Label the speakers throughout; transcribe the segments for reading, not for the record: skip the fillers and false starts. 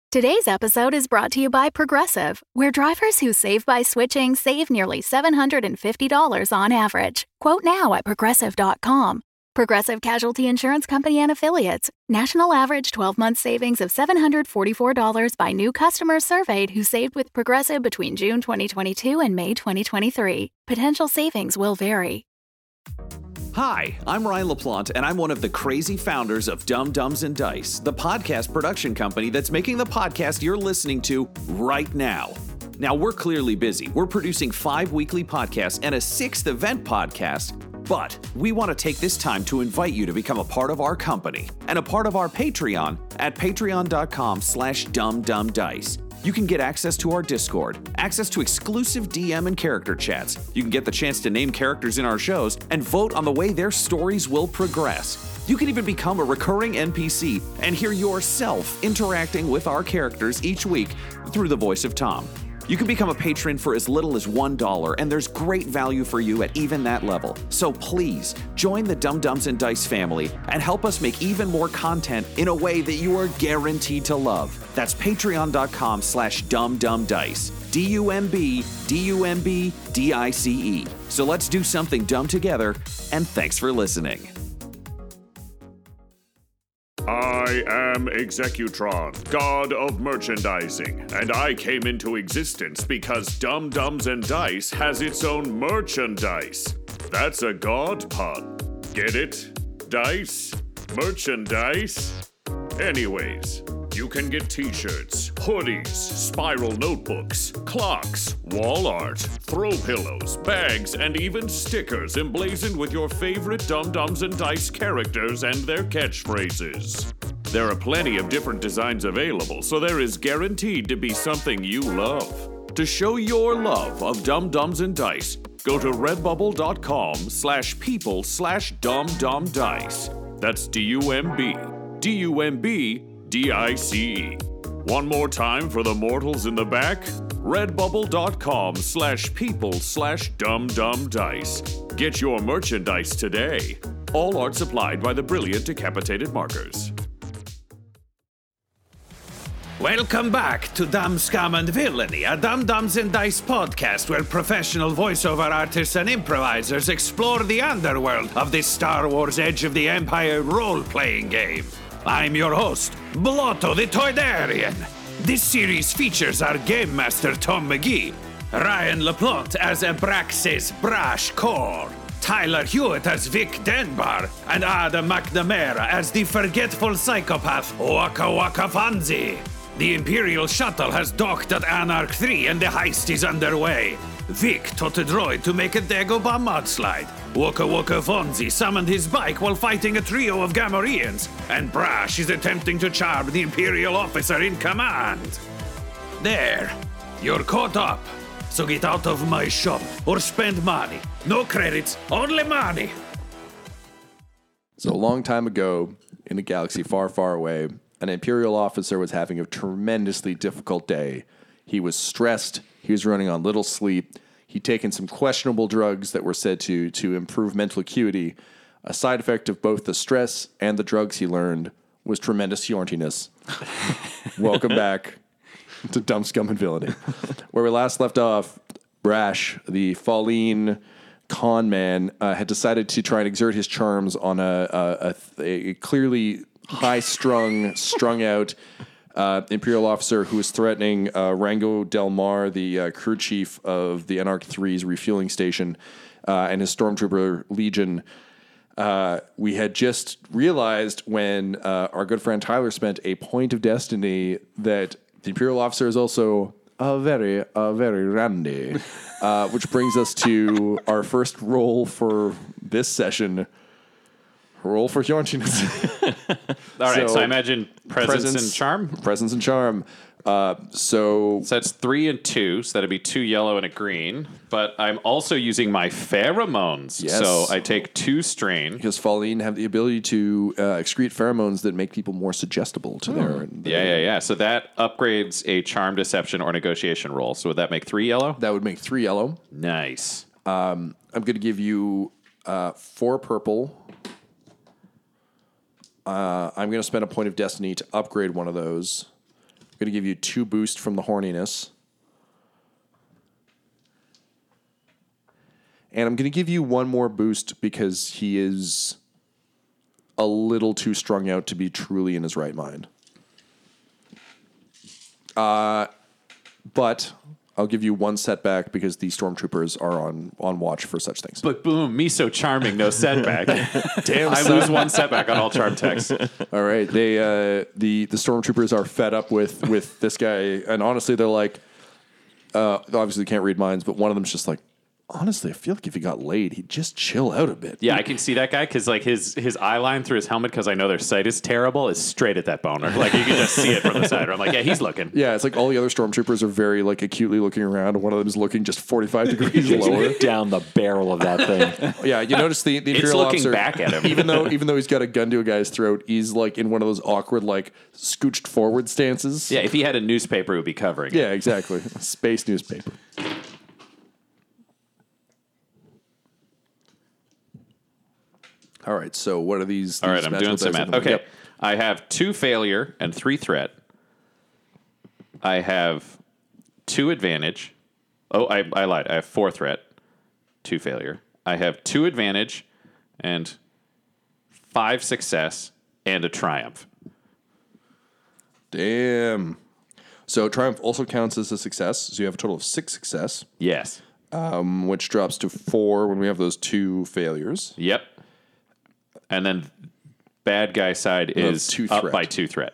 Speaker 1: Today's episode is brought to you by Progressive, where drivers who save by switching save nearly $750 on average. Quote now at Progressive.com. Progressive Casualty Insurance Company and Affiliates. National average 12-month savings of $744 by new customers surveyed who saved with Progressive between June 2022 and May 2023. Potential savings will vary.
Speaker 2: Hi, I'm Ryan LaPlante, and I'm one of the crazy founders of Dumb Dumbs and Dice, the podcast production company that's making the podcast you're listening to right now. Now, we're clearly busy. We're producing 5 weekly podcasts and a 6th event podcast, but we want to take this time to invite you to become a part of our company and a part of our Patreon at patreon.com/dumbdumbdice. You can get access to our Discord, access to exclusive DM and character chats. You can get the chance to name characters in our shows and vote on the way their stories will progress. You can even become a recurring NPC and hear yourself interacting with our characters each week through the voice of Tom. You can become a patron for as little as $1, and there's great value for you at even that level. So please, join the Dumb Dumbs and Dice family and help us make even more content in a way that you are guaranteed to love. That's patreon.com/dumbdumbdice. DUMBDICE. So let's do something dumb together, and thanks for listening.
Speaker 3: I am Executron, god of merchandising, and I came into existence because Dumb Dumbs and Dice has its own merchandise. That's a god pun. Get it? Dice? Merchandise? Anyways, you can get t-shirts, hoodies, spiral notebooks, clocks, wall art, throw pillows, bags, and even stickers emblazoned with your favorite Dumb Dumbs and Dice characters and their catchphrases. There are plenty of different designs available, so there is guaranteed to be something you love. To show your love of Dumb Dumbs and Dice, go to redbubble.com/people/dumbdumbdice. That's DUMBDICE. One more time for the mortals in the back, redbubble.com/people/dumbdumbdice. Get your merchandise today. All art supplied by the brilliant Decapitated Markers.
Speaker 2: Welcome back to Dumb Scum and Villainy, a Dumb Dumbs and Dice podcast where professional voiceover artists and improvisers explore the underworld of this Star Wars Edge of the Empire role-playing game. I'm your host, Blotto the Toydarian. This series features our Game Master Tom McGee, Ryan LaPlante as Abraxas Brash Core, Tyler Hewitt as Vic Denbar, and Adam McNamara as the forgetful psychopath Waka Waka Fonzie. The Imperial shuttle has docked at Anarch 3 and the heist is underway. Vic taught a droid to make a Dagobah mudslide. Waka Waka Fonzie summoned his bike while fighting a trio of Gamorreans, and Brash is attempting to charm the Imperial officer in command. There, you're caught up. So get out of my shop or spend money. No credits, only money.
Speaker 4: So a long time ago, in a galaxy far, far away, an Imperial officer was having a tremendously difficult day. He was stressed. He was running on little sleep. He'd taken some questionable drugs that were said to improve mental acuity. A side effect of both the stress and the drugs he learned was tremendous yorntiness. Welcome back to Dumb Scum and Villainy. Where we last left off, Brash, the Falleen con man, had decided to try and exert his charms on a clearly high-strung, strung-out Imperial officer who was threatening Rango Del Mar, the crew chief of the Anarch 3's refueling station, and his Stormtrooper Legion. We had just realized when our good friend Tyler spent a point of destiny that the Imperial officer is also very randy, which brings us to our first roll for this session. Roll for yorntiness.
Speaker 5: All right, so I imagine presence and charm.
Speaker 4: Presence and charm. So
Speaker 5: that's 3 and 2, so that'd be 2 yellow and a green. But I'm also using my pheromones,
Speaker 4: yes.
Speaker 5: So I take 2 strain.
Speaker 4: Because Falleen have the ability to excrete pheromones that make people more suggestible to their...
Speaker 5: Yeah. So that upgrades a charm, deception, or negotiation roll. So would that make 3 yellow?
Speaker 4: That would make 3 yellow.
Speaker 5: Nice.
Speaker 4: I'm going to give you 4 purple. I'm going to spend a point of destiny to upgrade one of those. going to give you 2 boost from the horniness. And I'm going to give you 1 more boost because he is a little too strung out to be truly in his right mind. But I'll give you 1 setback because the stormtroopers are on watch for such things.
Speaker 5: But boom, me so charming, no setback.
Speaker 4: Damn,
Speaker 5: I lose 1 setback on all charm text.
Speaker 4: All right, they the stormtroopers are fed up with this guy, and honestly, they're like, obviously can't read minds, but one of them's just like, honestly, I feel like if he got laid, he'd just chill out a bit.
Speaker 5: Yeah, I can see that guy because like his eye line through his helmet, because I know their sight is terrible, is straight at that boner. Like you can just see it from the side. I'm like, yeah, he's looking.
Speaker 4: Yeah, it's like all the other stormtroopers are very like acutely looking around, and one of them is looking just 45 degrees lower
Speaker 6: down the barrel of that thing.
Speaker 4: Yeah, you notice the Imperial
Speaker 5: It's looking
Speaker 4: officer,
Speaker 5: back at him.
Speaker 4: even though he's got a gun to a guy's throat, he's like in one of those awkward like scooched forward stances.
Speaker 5: Yeah, if he had a newspaper, it would be covering it.
Speaker 4: Yeah, exactly. Space newspaper. All right, so what are these?
Speaker 5: All right, I'm doing some math. Okay,
Speaker 4: Yep.
Speaker 5: I have 2 failure and 3 threat. I have 2 advantage. Oh, I lied. I have 4 threat, 2 failure. I have 2 advantage and 5 success and a triumph.
Speaker 4: Damn. So triumph also counts as a success. So you have a total of 6 success,
Speaker 5: Yes.
Speaker 4: which drops to 4 when we have those 2 failures.
Speaker 5: Yep. And then bad guy side is
Speaker 4: 2
Speaker 5: up
Speaker 4: threat.
Speaker 5: by 2 threat.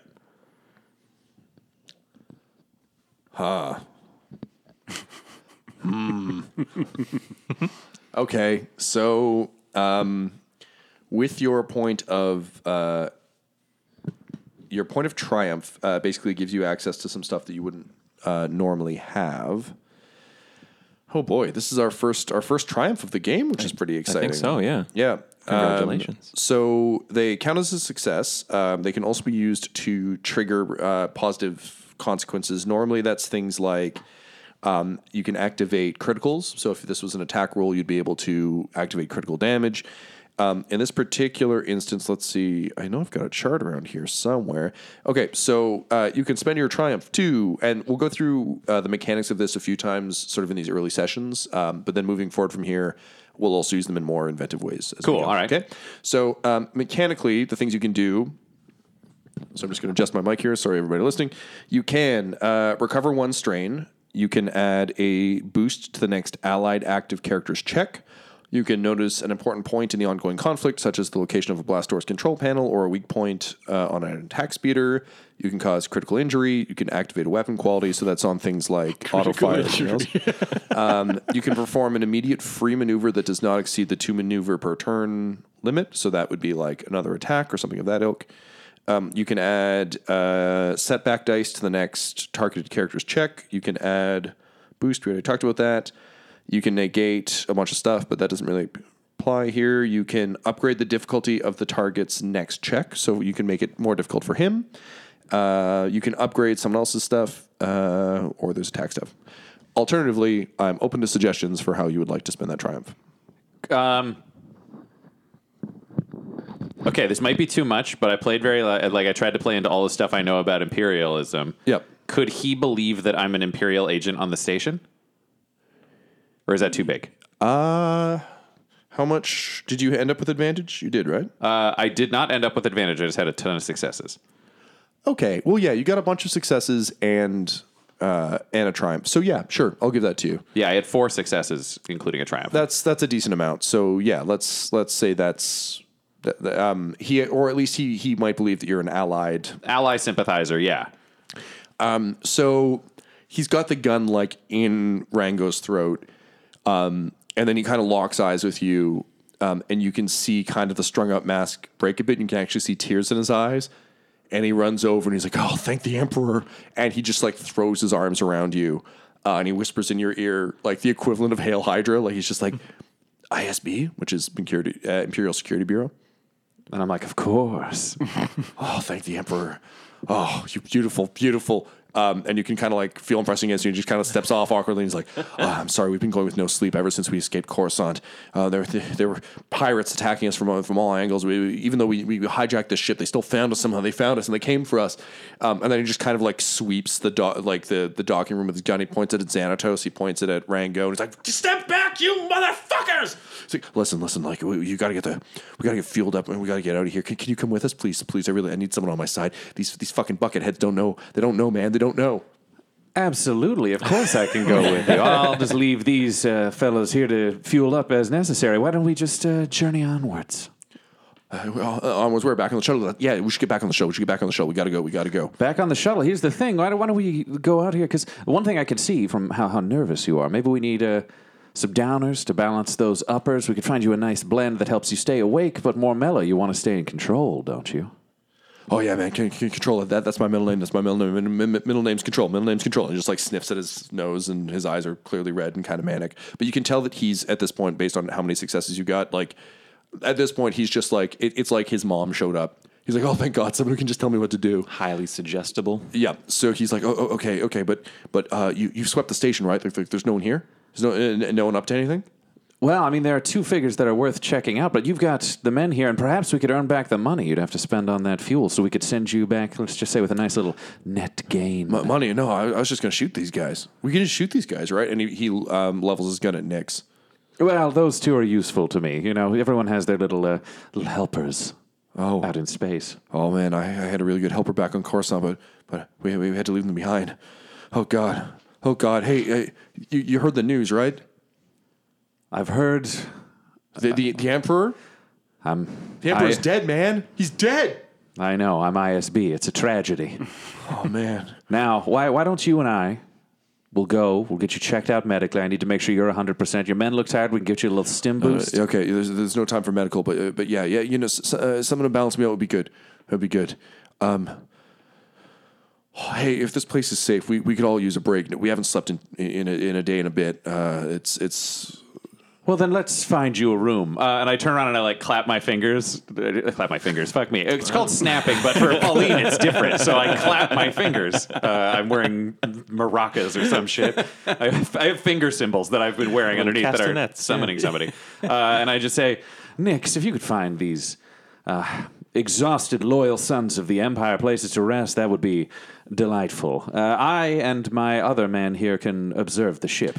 Speaker 4: Okay, so with your point of triumph, basically gives you access to some stuff that you wouldn't normally have. Oh boy, this is our first triumph of the game, which is pretty exciting.
Speaker 6: I think so, yeah.
Speaker 4: Yeah.
Speaker 6: Congratulations.
Speaker 4: So they count as a success. They can also be used to trigger positive consequences. Normally, that's things like you can activate criticals. So if this was an attack roll, you'd be able to activate critical damage. In this particular instance, let's see. I know I've got a chart around here somewhere. Okay, so you can spend your triumph too, and we'll go through the mechanics of this a few times, sort of in these early sessions. But then moving forward from here, we'll also use them in more inventive ways. As
Speaker 5: Cool,
Speaker 4: we go.
Speaker 5: all right.
Speaker 4: Okay, so mechanically, the things you can do. So I'm just going to adjust my mic here. Sorry, everybody listening. You can recover 1 strain. You can add a boost to the next allied active character's check. You can notice an important point in the ongoing conflict, such as the location of a blast door's control panel or a weak point on an attack speeder. You can cause critical injury. You can activate a weapon quality, so that's on things like auto fire and everything else. You can perform an immediate free maneuver that does not exceed the 2 maneuver per turn limit, so that would be like another attack or something of that ilk. You can add setback dice to the next targeted character's check. You can add boost. We already talked about that. You can negate a bunch of stuff, but that doesn't really apply here. You can upgrade the difficulty of the target's next check, so you can make it more difficult for him. You can upgrade someone else's stuff, or there's attack stuff. Alternatively, I'm open to suggestions for how you would like to spend that triumph.
Speaker 5: Okay, this might be too much, but I played I tried to play into all the stuff I know about imperialism.
Speaker 4: Yep.
Speaker 5: Could he believe that I'm an imperial agent on the station? Or is that too big?
Speaker 4: How much did you end up with advantage? You did, right?
Speaker 5: I did not end up with advantage. I just had a ton of successes.
Speaker 4: Okay. Well, yeah, you got a bunch of successes and a triumph. So yeah, sure, I'll give that to you.
Speaker 5: Yeah, I had 4 successes, including a triumph.
Speaker 4: That's a decent amount. So yeah, let's say that's he, or at least he might believe that you're an allied.
Speaker 5: Ally sympathizer, yeah.
Speaker 4: So he's got the gun like in Rango's throat, and then he kind of locks eyes with you, and you can see kind of the strung up mask break a bit. And you can actually see tears in his eyes. And he runs over and he's like, "Oh, thank the Emperor!" And he just like throws his arms around you, and he whispers in your ear like the equivalent of "Hail Hydra." Like he's just like, "ISB," which is Imperial Security Bureau.
Speaker 5: And I'm like, of course.
Speaker 4: Oh, thank the Emperor. Oh, you beautiful, beautiful. And you can kind of like feel him pressing against you. And he just kind of steps off awkwardly. And he's like, I'm sorry, we've been going with no sleep ever since we escaped Coruscant. There were pirates attacking us from all angles. Even though we hijacked the ship, they still found us somehow. They found us and they came for us. And then he just kind of like sweeps the docking room with his gun. He points it at Xanatos. He points it at Rango. And he's like, step back, you motherfuckers! He's like, listen, like we gotta get fueled up and we gotta get out of here. Can you come with us, please? I need someone on my side. These fucking bucketheads don't know. They don't know, man. They don't know.
Speaker 7: Absolutely. Of course I can go with you. I'll just leave these fellows here to fuel up as necessary. Why don't we just journey onwards?
Speaker 4: Onwards, we're back on the shuttle. Yeah, we should get back on the show. We gotta go.
Speaker 7: Back on the shuttle. Here's the thing. Why don't we go out here? Because one thing I could see from how nervous you are, maybe we need some downers to balance those uppers. We could find you a nice blend that helps you stay awake, but more mellow. You want to stay in control, don't you?
Speaker 4: Oh yeah, man, can you control it? That's my middle name. Middle name's Control. And he just like sniffs at his nose, and his eyes are clearly red and kind of manic. But you can tell that he's at this point, based on how many successes you got, like at this point, he's just like it's like his mom showed up. He's like, oh, thank God, someone who can just tell me what to do.
Speaker 6: Highly suggestible.
Speaker 4: Yeah. So he's like, oh, okay, but you swept the station, right? Like, there's no one here. There's no one up to anything.
Speaker 7: Well, I mean, there are two figures that are worth checking out, but you've got the men here, and perhaps we could earn back the money you'd have to spend on that fuel, so we could send you back, let's just say, with a nice little net gain.
Speaker 4: Money? No, I was just going to shoot these guys. We can just shoot these guys, right? And he levels his gun at Nix.
Speaker 7: Well, those two are useful to me. You know, everyone has their little helpers out in space.
Speaker 4: Oh, man, I had a really good helper back on Coruscant, but we had to leave them behind. Oh, God. Hey, you heard the news, right?
Speaker 7: I've heard
Speaker 4: the Emperor. The Emperor's dead, man. He's dead.
Speaker 7: I know. I'm ISB. It's a tragedy.
Speaker 4: Oh man.
Speaker 7: Now, why don't you and I? We'll get you checked out medically. I need to make sure you're 100%. Your men look tired. We can get you a little stim boost.
Speaker 4: Okay. There's no time for medical, but yeah. You know, someone to balance me out would be good. That'd be good. Hey, if this place is safe, we could all use a break. We haven't slept in a day and a bit. It's.
Speaker 7: Well, then let's find you a room. And I turn around and I like clap my fingers. Fuck me. It's called snapping, but for Pauline, it's different. So I clap my fingers. I'm wearing maracas or some shit. I have finger symbols that I've been wearing underneath that are summoning somebody. And I just say, Nix, if you could find these exhausted, loyal sons of the Empire places to rest, that would be delightful. I and my other man here can observe the ship.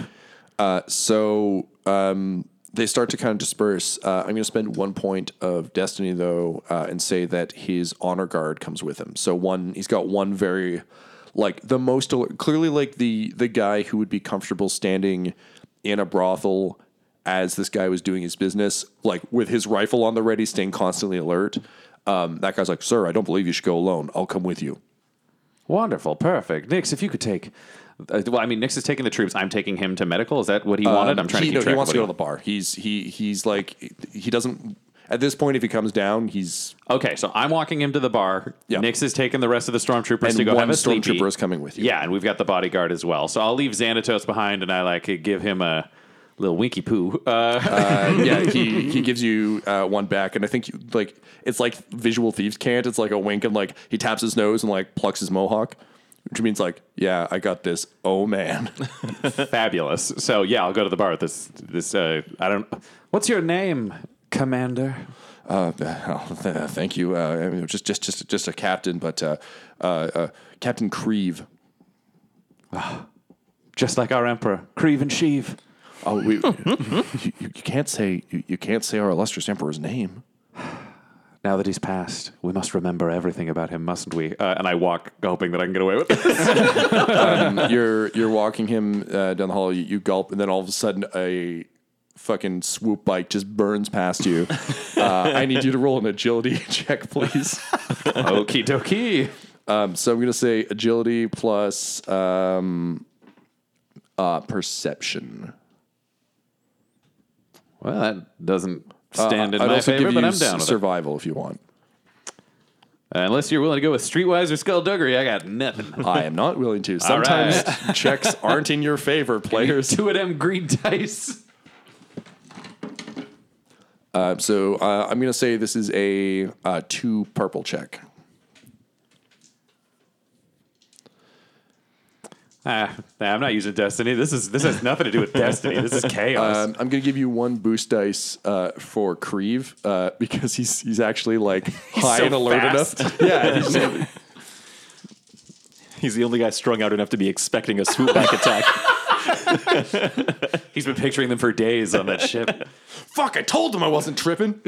Speaker 4: They start to kind of disperse. I'm going to spend 1 point of destiny, though, and say that his honor guard comes with him. So he's got one very, like, the most, clearly like the guy who would be comfortable standing in a brothel as this guy was doing his business, like with his rifle on the ready, staying constantly alert. That guy's like, sir, I don't believe you should go alone. I'll come with you.
Speaker 7: Wonderful. Perfect. Nix, if you could take... Nix is taking the troops. I'm taking him to medical. Is that what he wanted? I'm trying to keep track.
Speaker 4: He wants to go to the bar. He's like, he doesn't... At this point, if he comes down, he's...
Speaker 7: Okay, so I'm walking him to the bar.
Speaker 4: Yeah.
Speaker 7: Nix is taking the rest of the stormtroopers to go have a sleepy.
Speaker 4: And one stormtrooper is coming with you.
Speaker 7: Yeah, and we've got the bodyguard as well. So I'll leave Xanatos behind, and I like give him a little winky poo.
Speaker 4: Yeah, he gives you one back, and I think it's like visual thieves can't. It's like a wink, and like he taps his nose and like plucks his mohawk, which means like, yeah, I got this. Oh man,
Speaker 7: fabulous. So yeah, I'll go to the bar with this. I don't. What's your name, Commander?
Speaker 4: Thank you. Just a captain, but Captain Creve.
Speaker 7: Just like our Emperor, Creve and Sheev.
Speaker 4: Oh, you can't say our illustrious Emperor's name.
Speaker 7: Now that he's passed, we must remember everything about him, mustn't we? And I walk, hoping that I can get away with this.
Speaker 4: You're walking him down the hall. You gulp, and then all of a sudden, a fucking swoop bike just burns past you. I need you to roll an agility check, please.
Speaker 7: Okie dokie.
Speaker 4: So I'm going to say agility plus perception.
Speaker 7: Well, that doesn't stand in
Speaker 4: I'd
Speaker 7: my
Speaker 4: also
Speaker 7: favor,
Speaker 4: give
Speaker 7: but
Speaker 4: you
Speaker 7: I'm down with
Speaker 4: survival if you want.
Speaker 7: Unless you're willing to go with Streetwise or Skullduggery, I got nothing.
Speaker 4: I am not willing to. Sometimes checks aren't in your favor, players.
Speaker 7: 2 of them green dice.
Speaker 4: So I'm going to say this is a 2 purple check.
Speaker 5: I'm not using Destiny. This has nothing to do with Destiny. This is chaos.
Speaker 4: I'm going to give you 1 boost dice for Creve because he's actually like high
Speaker 5: so
Speaker 4: and alert
Speaker 5: fast.
Speaker 4: enough. Yeah,
Speaker 6: He's the only guy strung out enough to be expecting a swoop back attack.
Speaker 5: He's been picturing them for days on that ship.
Speaker 4: fuck! I told him I wasn't tripping.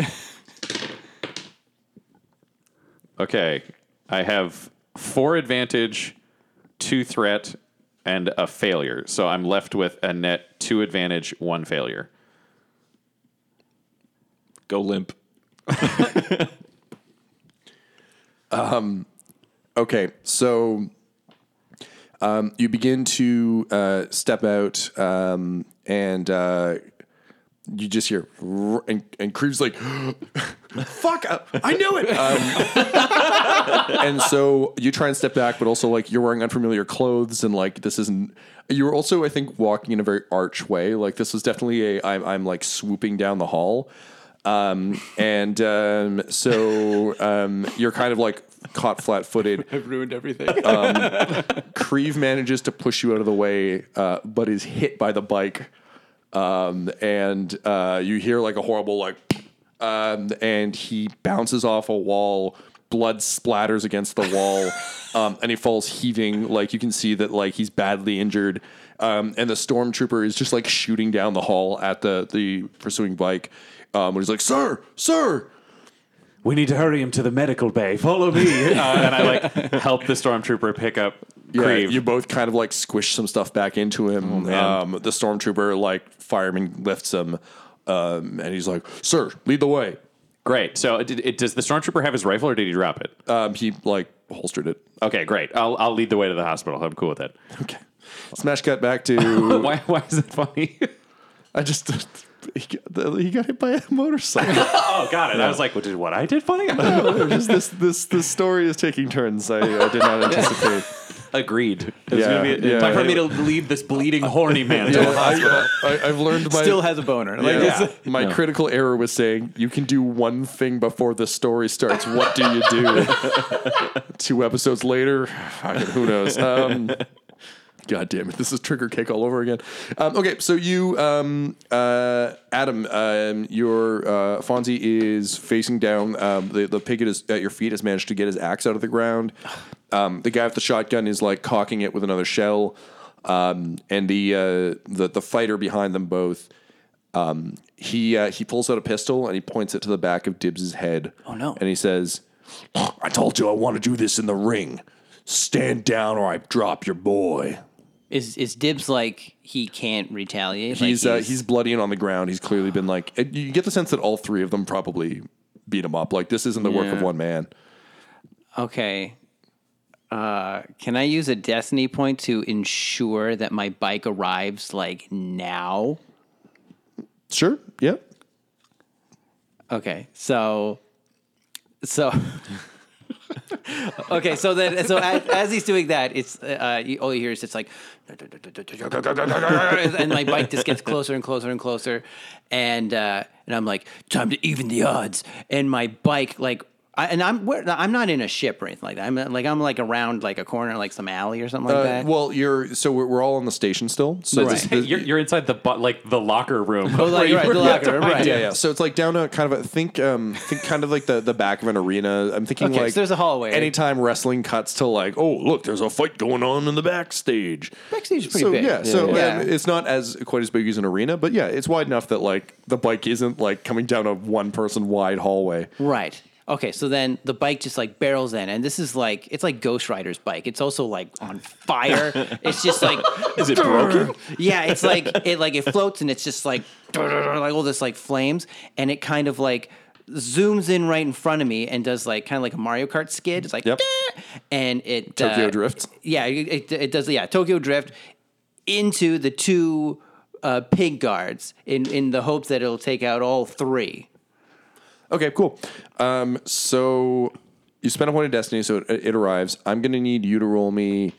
Speaker 5: Okay, I have 4 advantage, 2 threat, and a failure. So I'm left with a net 2 advantage, 1 failure.
Speaker 6: Go limp.
Speaker 4: Okay, so you begin to step out, and you just hear, and Creve's like, "Fuck! I knew it!" And so you try and step back, but also like you're wearing unfamiliar clothes, and like this isn't. You're also, I think, walking in a very arch way. Like this is definitely I'm like swooping down the hall, so you're kind of like caught flat-footed.
Speaker 6: I've ruined everything.
Speaker 4: Creve manages to push you out of the way, but is hit by the bike. You hear like a horrible and he bounces off a wall. Blood splatters against the wall, and he falls heaving. Like you can see that like he's badly injured. And the stormtrooper is just like shooting down the hall at the pursuing bike. When he's like, "Sir, sir."
Speaker 5: We need to hurry him to the medical bay. Follow me. And I like help the stormtrooper pick up Creve.
Speaker 4: You both kind of like squish some stuff back into him. The stormtrooper, like fireman, lifts him, and he's like, "Sir, lead the way."
Speaker 5: Great. So does the stormtrooper have his rifle or did he drop it?
Speaker 4: He like holstered it.
Speaker 5: Okay, great. I'll lead the way to the hospital. I'm cool with that.
Speaker 4: Okay. Smash cut back to.
Speaker 5: Why is it funny?
Speaker 4: I just he got hit by a motorcycle.
Speaker 5: Oh, got it. I was like, what I did funny?
Speaker 4: This story is taking turns. I did not anticipate.
Speaker 5: Agreed.
Speaker 4: It's
Speaker 5: gonna be time for me to lead this bleeding horny man to a hospital.
Speaker 4: I've learned my
Speaker 6: Still has a boner.
Speaker 4: my critical error was saying you can do one thing before the story starts. What do you do? 2 episodes later, who knows? God damn it! This is trigger cake all over again. Okay, so you, Adam, your Fonzie is facing down. The pig at your feet has managed to get his axe out of the ground. The guy with the shotgun is like cocking it with another shell, and the fighter behind them both. He pulls out a pistol and he points it to the back of Dibbs's head.
Speaker 6: Oh no!
Speaker 4: And he says, "I told you I want to do this in the ring. Stand down or I drop your boy."
Speaker 8: Is Dibbs like he can't retaliate?
Speaker 4: He's bloody and on the ground. He's clearly been like. You get the sense that all 3 of them probably beat him up. Like this isn't the work of one man.
Speaker 8: Okay. Can I use a destiny point to ensure that my bike arrives like now?
Speaker 4: Sure. Yeah.
Speaker 8: Okay. So. Okay, so as he's doing that, it's all you hear is it's like, and my bike just gets closer and closer and closer, and I'm like, time to even the odds, and my bike like. I'm not in a ship or anything like that. I'm like around like a corner, like some alley or something like that.
Speaker 4: Well, we're all on the station still. So
Speaker 8: Right.
Speaker 5: You're inside the locker room.
Speaker 8: Oh, like, right, the locker room, right?
Speaker 4: Yeah. So it's like down to kind of think kind of like the back of an arena. I'm thinking
Speaker 8: Okay,
Speaker 4: like
Speaker 8: so there's a hallway.
Speaker 4: Anytime wrestling cuts to like, oh look, there's a fight going on in the backstage.
Speaker 8: Backstage is pretty
Speaker 4: So
Speaker 8: big.
Speaker 4: yeah, it's not quite as big as an arena, but yeah, it's wide enough that like the bike isn't like coming down a 1-person wide hallway.
Speaker 8: Right. Okay, so then the bike just like barrels in, and this is like it's like Ghost Rider's bike. It's also like on fire. It's just like
Speaker 6: Is it broken?
Speaker 8: Yeah, it's like it floats and it's just like all this like flames, and it kind of like zooms in right in front of me and does like kind of like a Mario Kart skid. It's like
Speaker 4: Yep.
Speaker 8: and it
Speaker 4: Tokyo drifts.
Speaker 8: Yeah, it does. Yeah, Tokyo drift into the 2 pig guards in the hopes that it'll take out all 3.
Speaker 4: Okay, cool. So you spend a point of destiny, so it arrives. I'm going to need you to roll me.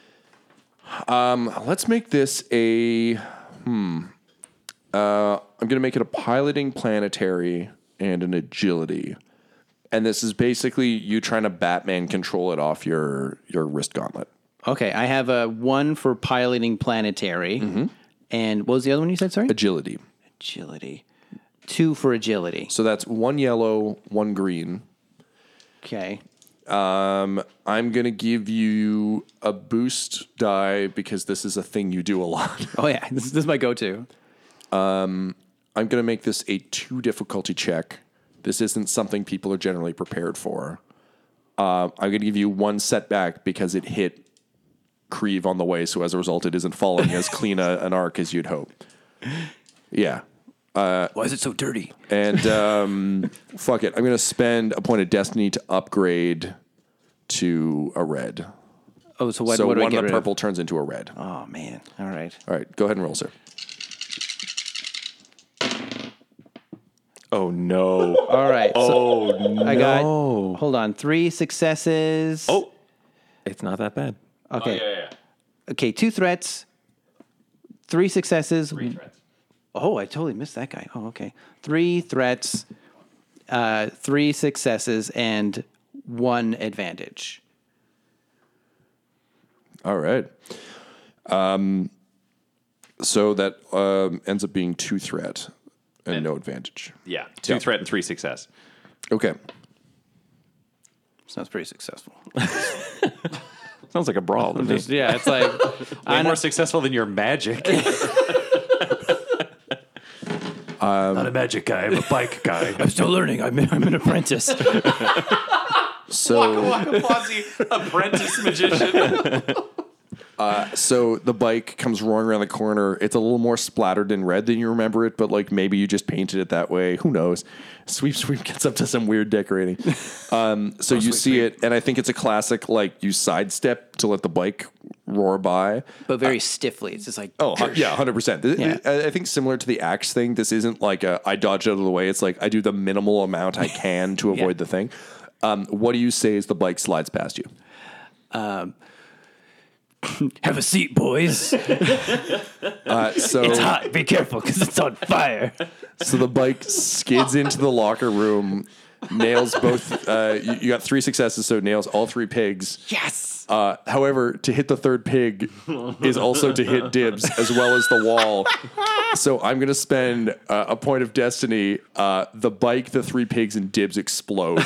Speaker 4: Let's make this a. I'm going to make it a piloting planetary and an agility, and this is basically you trying to Batman control it off your wrist gauntlet.
Speaker 8: Okay, I have a 1 for piloting planetary. And what was the other one you said, sorry?
Speaker 4: Agility.
Speaker 8: Agility. 2 for agility.
Speaker 4: So that's 1 yellow, 1 green.
Speaker 8: Okay.
Speaker 4: I'm going to give you a boost die because this is a thing you do a lot.
Speaker 8: Oh, yeah. This is my go-to.
Speaker 4: I'm going to make this a 2 difficulty check. This isn't something people are generally prepared for. I'm going to give you 1 setback because it hit Creve on the way, so as a result, it isn't following as clean an arc as you'd hope. Yeah.
Speaker 8: Why is it so dirty?
Speaker 4: And fuck it. I'm going to spend a point of destiny to upgrade to a red.
Speaker 8: Oh, so what
Speaker 4: So
Speaker 8: do I
Speaker 4: one
Speaker 8: get
Speaker 4: of
Speaker 8: rid
Speaker 4: the purple turns into a red.
Speaker 8: Oh, man. All right.
Speaker 4: All right, go ahead and roll, sir.
Speaker 6: Oh, no.
Speaker 8: All right. So
Speaker 6: Oh,
Speaker 8: I got,
Speaker 6: no.
Speaker 8: hold on, 3 successes.
Speaker 6: Oh, it's not that bad.
Speaker 8: Okay.
Speaker 5: yeah.
Speaker 8: Okay, 2 threats, 3 successes. 3 threats. Oh, I totally missed that guy. Oh, okay. 3 threats, 3 successes, and 1 advantage.
Speaker 4: All right. So that ends up being 2 threat and no advantage.
Speaker 5: Yeah. 2 threat and 3 success.
Speaker 4: Okay.
Speaker 8: Sounds pretty successful.
Speaker 6: Sounds like a brawl to me.
Speaker 8: Yeah, it's like
Speaker 5: Way more successful than your magic.
Speaker 6: Not a magic guy, I'm a bike guy.
Speaker 8: I'm still learning. I'm an apprentice.
Speaker 4: So
Speaker 5: Waka Fonzie, apprentice magician.
Speaker 4: So the bike comes roaring around the corner. It's a little more splattered in red than you remember it, but like maybe you just painted it that way. Who knows? Sweep gets up to some weird decorating. So you see it, and I think it's a classic, like you sidestep to let the bike roar by.
Speaker 8: But very stiffly. It's just like,
Speaker 4: Oh, yeah, 100%.
Speaker 8: Yeah.
Speaker 4: I think similar to the axe thing, this isn't like I dodge out of the way. It's like I do the minimal amount I can to avoid the thing. What do you say as the bike slides past you?
Speaker 8: have a seat, boys.
Speaker 4: So
Speaker 8: It's hot. Be careful because it's on fire.
Speaker 4: So the bike skids into the locker room, nails both. You got 3 successes, so it nails all 3 pigs.
Speaker 8: Yes.
Speaker 4: However, to hit the 3rd pig is also to hit Dibs as well as the wall. So I'm going to spend a point of destiny. The bike, the 3 pigs, and Dibs explode.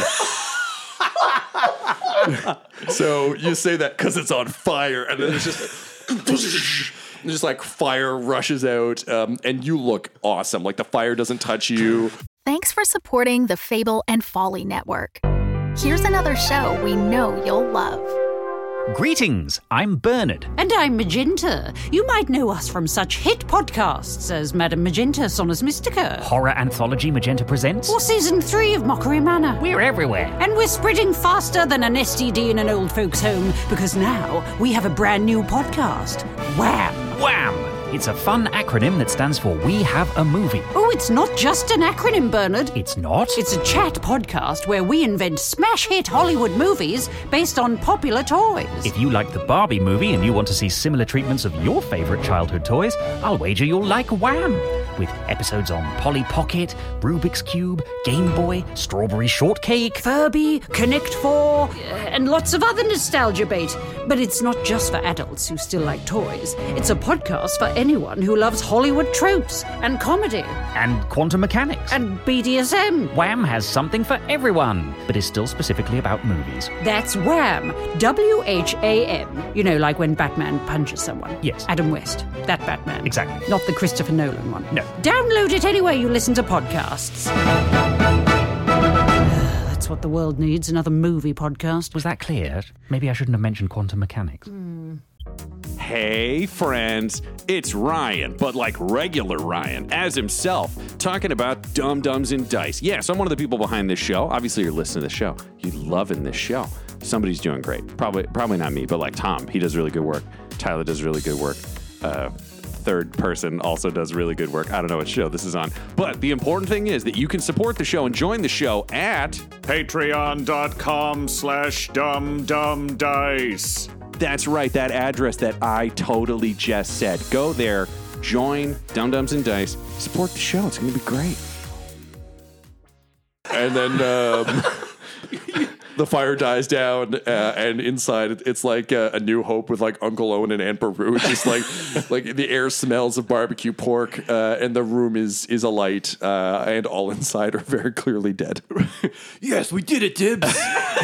Speaker 4: So you say that because it's on fire, and then it's just like fire rushes out, and you look awesome. Like the fire doesn't touch you.
Speaker 1: Thanks for supporting the Fable and Folly Network. Here's another show we know you'll love.
Speaker 9: Greetings, I'm Bernard.
Speaker 10: And I'm Magenta. You might know us from such hit podcasts as Madame Magenta, Sonus Mystica.
Speaker 9: Horror anthology Magenta Presents.
Speaker 10: Or Season 3 of Mockery Manor.
Speaker 9: We're everywhere.
Speaker 10: And we're spreading faster than an STD in an old folks' home because now we have a brand new podcast. Wham!
Speaker 9: Wham! It's a fun acronym that stands for We Have a Movie.
Speaker 10: Oh, it's not just an acronym, Bernard.
Speaker 9: It's not?
Speaker 10: It's a chat podcast where we invent smash hit Hollywood movies based on popular toys.
Speaker 9: If you like the Barbie movie and you want to see similar treatments of your favourite childhood toys, I'll wager you'll like Wham! With episodes on Polly Pocket, Rubik's Cube, Game Boy, Strawberry Shortcake,
Speaker 10: Furby, Connect 4, and lots of other nostalgia bait. But it's not just for adults who still like toys. It's a podcast for anyone who loves Hollywood tropes and comedy.
Speaker 9: and quantum mechanics.
Speaker 10: And BDSM.
Speaker 9: Wham has something for everyone, but is still specifically about movies.
Speaker 10: That's Wham. WHAM. You know, like when Batman punches someone.
Speaker 9: Yes.
Speaker 10: Adam West. That Batman.
Speaker 9: Exactly.
Speaker 10: Not the Christopher Nolan one.
Speaker 9: No.
Speaker 10: Download it anywhere you listen to podcasts. That's what the world needs, another movie podcast.
Speaker 9: Was that clear? Maybe I shouldn't have mentioned quantum mechanics.
Speaker 7: Hey, friends, it's Ryan, but like regular Ryan, as himself, talking about Dumb Dumbs and Dice. Yes, I'm one of the people behind this show. Obviously, you're listening to this show. You're loving this show. Somebody's doing great. Probably not me, but like Tom, he does really good work. Tyler does really good work. Third person also does really good work. I don't know what show this is on. But the important thing is that you can support the show and join the show at
Speaker 3: Patreon.com/dumbdumbdice.
Speaker 7: That's right, that address that I totally just said. Go there, join Dumb Dumbs and Dice, support the show. It's going to be great.
Speaker 4: And then the fire dies down, and inside it's like A New Hope with like Uncle Owen and Aunt Beru. Just like the air smells of barbecue pork, and the room is alight, and all inside are very clearly dead.
Speaker 8: Yes, we did it, Dibs.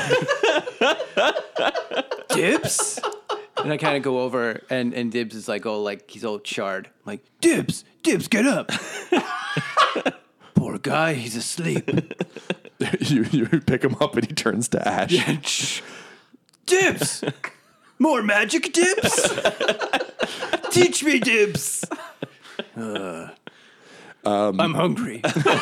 Speaker 8: Dibs? And I kind of go over, and Dibs is like, he's all charred. I'm like, Dibs, get up. Poor guy, he's asleep.
Speaker 4: you pick him up and he turns to ash.
Speaker 8: Dibs! More magic, Dibs? Teach me, Dibs. I'm hungry.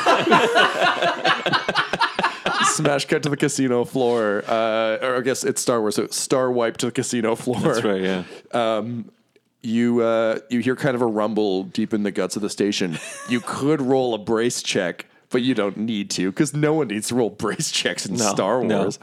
Speaker 4: Smash cut to the casino floor. Or I guess it's Star Wars, so star wipe to the casino floor.
Speaker 7: That's right, yeah.
Speaker 4: You hear kind of a rumble deep in the guts of the station. You could roll a brace check, but you don't need to because no one needs to roll brace checks in Star Wars.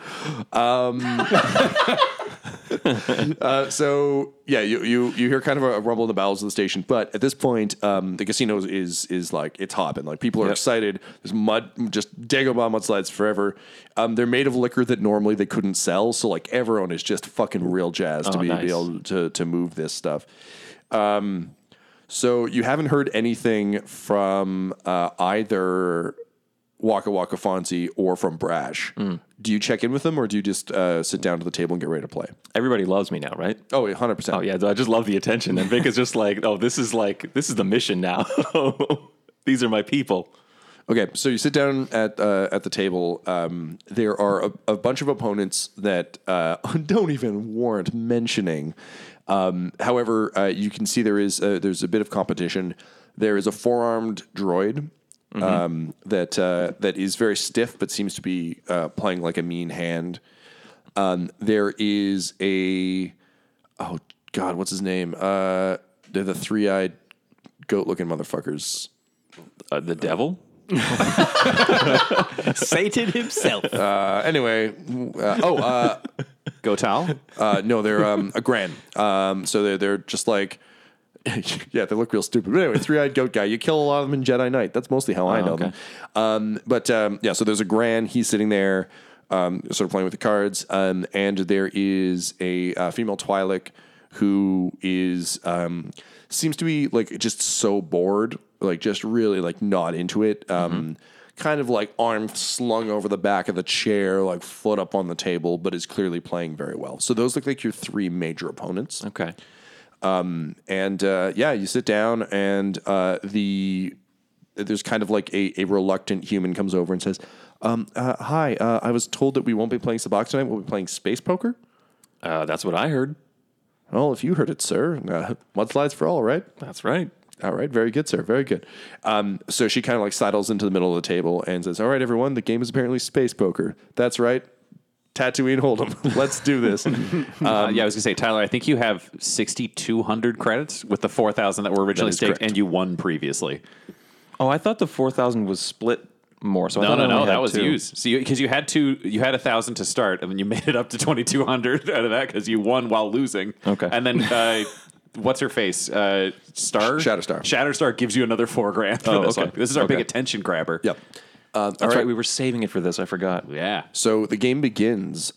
Speaker 4: So yeah, you hear kind of a rumble in the bowels of the station, but at this point, the casino is like it's hopping. Like people are excited. There's mud, just Dagobah mudslides forever. They're made of liquor that normally they couldn't sell, so like everyone is just fucking real jazzed to be able to move this stuff. So you haven't heard anything from either Waka Waka Fonzie or from Brash. Do you check in with them, or do you just sit down to the table and get ready to play?
Speaker 11: Everybody loves me now, right?
Speaker 4: Oh, 100%.
Speaker 11: Oh yeah, I just love the attention. And Vic is just like, this is the mission now. These are my people.
Speaker 4: Okay, so you sit down at the table. There are a bunch of opponents that don't even warrant mentioning. However, you can see there's a bit of competition. There is a 4-armed droid. That is very stiff, but seems to be playing like a mean hand. There is what's his name? They're the 3-eyed goat-looking motherfuckers.
Speaker 11: The devil?
Speaker 8: Satan himself.
Speaker 4: Anyway,
Speaker 5: Gotal?
Speaker 4: no, they're a Gran. So they're just like. Yeah, they look real stupid. But anyway, 3-eyed goat guy. You kill a lot of them in Jedi Knight. That's mostly how I know them. So there's a Gran. He's sitting there, sort of playing with the cards. And there is a female Twi'lek who is seems to be like just so bored, like just really like not into it. Kind of like arm slung over the back of the chair, like foot up on the table, but is clearly playing very well. So those look like your 3 major opponents.
Speaker 11: Okay.
Speaker 4: You sit down and there's kind of like a reluctant human comes over and says, hi, I was told that we won't be playing Sabacc tonight. We'll be playing space poker.
Speaker 11: That's what I heard.
Speaker 4: Well, if you heard it, sir, mudslides for all, right?
Speaker 11: That's right.
Speaker 4: All right. Very good, sir. Very good. So she kind of like sidles into the middle of the table and says, all right, everyone, the game is apparently space poker. That's right. Tatooine Hold'em. Let's do this.
Speaker 5: I was going to say, Tyler, I think you have 6,200 credits with the 4,000 that were originally staked, and you won previously.
Speaker 11: Oh, I thought the 4,000 was split more. So
Speaker 5: no, that was used. So because you had 1,000 to start, and then you made it up to 2,200 out of that because you won while losing.
Speaker 11: Okay,
Speaker 5: and then. What's her face?
Speaker 4: Shatterstar.
Speaker 5: Shatterstar gives you another $4,000 for this one. This is our big attention grabber.
Speaker 4: Yep.
Speaker 11: That's right. We were saving it for this. I forgot.
Speaker 5: Yeah.
Speaker 4: So the game begins.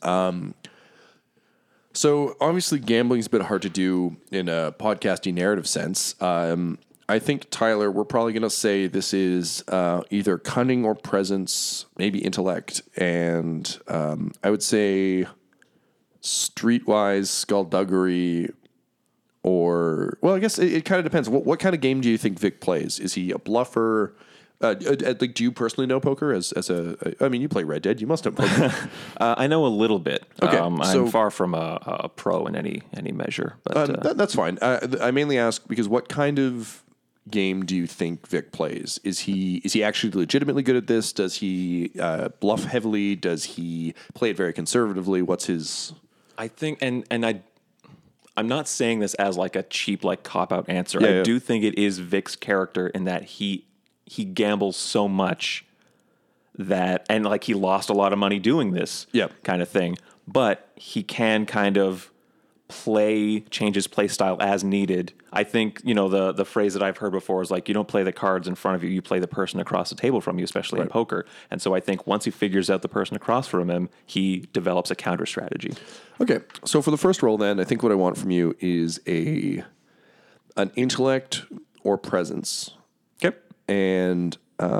Speaker 4: So obviously gambling's a bit hard to do in a podcasty narrative sense. I think, Tyler, we're probably going to say this is either cunning or presence, maybe intellect. And I would say streetwise skullduggery or... Well, I guess it kind of depends. What kind of game do you think Vic plays? Is he a bluffer? Do you personally know poker as a? I mean, you play Red Dead. You must know poker.
Speaker 11: I know a little bit.
Speaker 4: Okay,
Speaker 11: I'm far from a pro in any measure. But
Speaker 4: that's fine. I mainly ask because what kind of game do you think Vic plays? Is he actually legitimately good at this? Does he bluff heavily? Does he play it very conservatively? What's his?
Speaker 11: I think, I'm not saying this as like a cheap like cop out answer.
Speaker 4: Yeah,
Speaker 11: I do think it is Vic's character in that he gambles so much that, and like he lost a lot of money doing this kind of thing, but he can kind of change his play style as needed. I think, the phrase that I've heard before is like, you don't play the cards in front of you, you play the person across the table from you, especially in poker. And so I think once he figures out the person across from him, he develops a counter strategy.
Speaker 4: Okay, so for the first roll then, I think what I want from you is an intellect or presence.
Speaker 11: Okay.
Speaker 4: And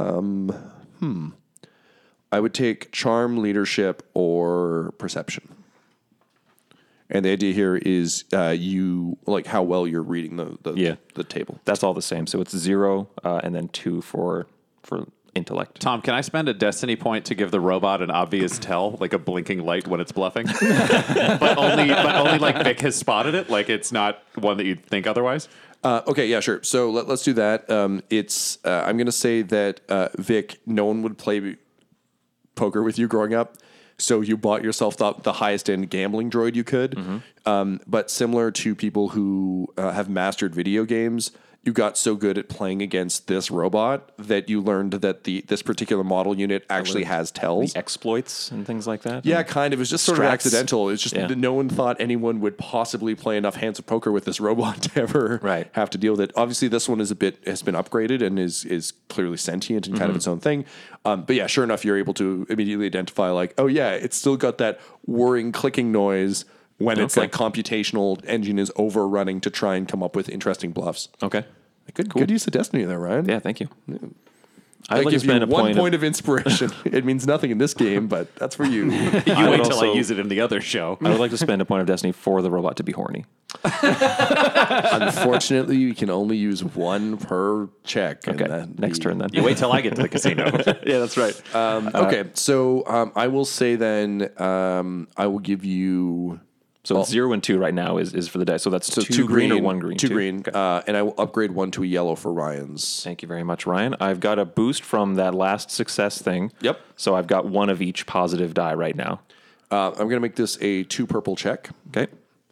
Speaker 4: I would take charm, leadership, or perception. And the idea here is you like how well you're reading the table.
Speaker 11: That's all the same. So it's 0 and then 2 for intellect.
Speaker 5: Tom, can I spend a destiny point to give the robot an obvious tell, like a blinking light when it's bluffing? but only like Vic has spotted it, like it's not one that you'd think otherwise?
Speaker 4: Okay, yeah, sure. So let's do that. I'm going to say that, Vic, no one would play poker with you growing up. So you bought yourself the highest end gambling droid you could. But similar to people who have mastered video games, you got so good at playing against this robot that you learned that this particular model unit actually has tells.
Speaker 11: The exploits and things like that?
Speaker 4: Yeah, kind of. It was just sort of accidental. It's just that no one thought anyone would possibly play enough hands of poker with this robot to ever have to deal with it. Obviously, this one has been upgraded and is clearly sentient and kind of its own thing. But yeah, sure enough, you're able to immediately identify like, oh yeah, it's still got that whirring clicking noise when it's like computational engine is overrunning to try and come up with interesting bluffs.
Speaker 11: Okay.
Speaker 4: Good use of destiny there, Ryan.
Speaker 11: Yeah, thank you.
Speaker 4: I give you 1 point of inspiration. It means nothing in this game, but that's for you.
Speaker 5: You wait till I use it in the other show.
Speaker 11: I would like to spend a point of destiny for the robot to be horny.
Speaker 4: Unfortunately, you can only use 1 per check.
Speaker 11: Okay, next turn then.
Speaker 5: You wait till I get to the casino.
Speaker 11: Yeah, that's right.
Speaker 4: Okay, so I will say then I will give you...
Speaker 11: So 0 and 2 right now is for the dice. So that's two green or 1 green?
Speaker 4: 2 green. Okay. And I will upgrade 1 to a yellow for Ryan's.
Speaker 11: Thank you very much, Ryan. I've got a boost from that last success thing.
Speaker 4: Yep.
Speaker 11: So I've got 1 of each positive die right now.
Speaker 4: I'm going to make this a 2 purple check.
Speaker 11: Okay.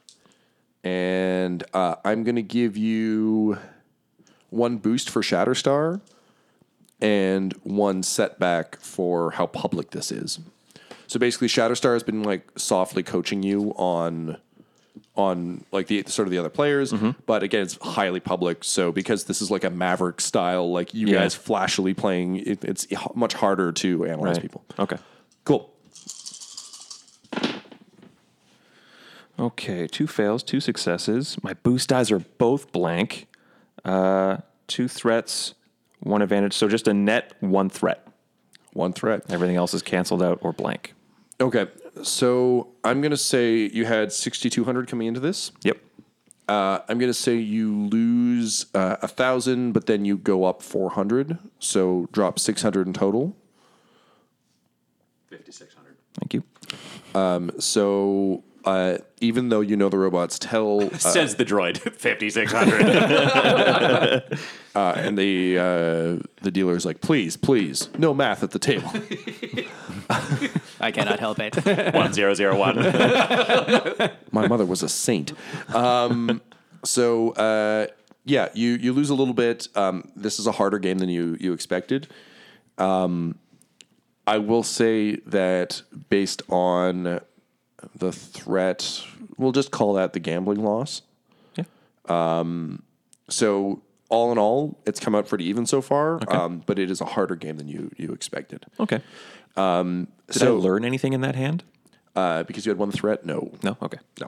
Speaker 4: And I'm going to give you 1 boost for Shatterstar and 1 setback for how public this is. So basically, Shatterstar has been like softly coaching you on like the sort of the other players, but again, it's highly public. So because this is like a Maverick style, like you guys flashily playing, it's much harder to analyze people.
Speaker 11: Okay,
Speaker 4: cool.
Speaker 11: Okay, 2 fails, 2 successes. My boost dice are both blank. 2 threats, 1 advantage. So just a net 1 threat.
Speaker 4: 1 threat.
Speaker 11: Everything else is canceled out or blank.
Speaker 4: Okay, so I'm going to say you had 6,200 coming into this.
Speaker 11: Yep.
Speaker 4: I'm going to say you lose 1,000, but then you go up 400, so drop 600 in total.
Speaker 5: 5,600.
Speaker 11: Thank you.
Speaker 4: So even though you know the robot's tell...
Speaker 5: Says the droid, 5,600.
Speaker 4: And the dealer's like, please, no math at the table.
Speaker 8: I cannot help it.
Speaker 5: 1001.
Speaker 4: My mother was a saint. So you lose a little bit. This is a harder game than you expected. I will say that based on the threat, we'll just call that the gambling loss.
Speaker 11: Yeah.
Speaker 4: So all in all, it's come out pretty even so far.
Speaker 11: Okay.
Speaker 4: But it is a harder game than you expected.
Speaker 11: Okay. Did I learn anything in that hand?
Speaker 4: Because you had 1 threat? No.
Speaker 11: No? Okay.
Speaker 4: No.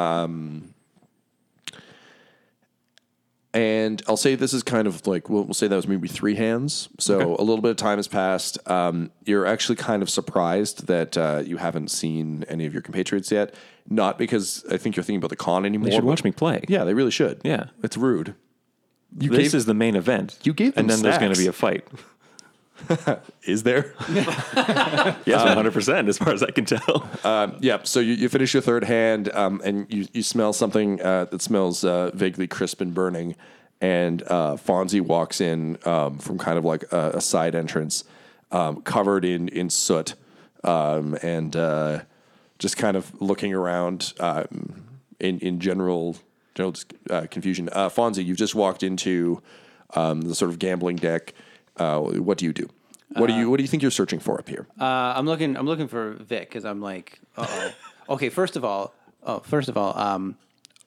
Speaker 4: And I'll say this is kind of like, we'll say that was maybe 3 hands. So a little bit of time has passed. You're actually kind of surprised that you haven't seen any of your compatriots yet. Not because I think you're thinking about the con anymore.
Speaker 11: They should watch me play.
Speaker 4: Yeah, they really should.
Speaker 11: Yeah.
Speaker 4: It's rude.
Speaker 11: This is the main event.
Speaker 4: You gave them
Speaker 11: and then
Speaker 4: snacks.
Speaker 11: there's going to be a fight.
Speaker 4: Is there?
Speaker 11: Yes, 100%, as far as I can tell.
Speaker 4: Yeah, so you finish your 3rd hand, and you smell something that smells vaguely crisp and burning, and Fonzie walks in from kind of like a side entrance, covered in soot, and just kind of looking around in general confusion. Fonzie, you've just walked into the sort of gambling deck. What do you do? What do you think you're searching for up here?
Speaker 8: I'm looking for Vic because I'm like, uh-oh. Okay, first of all,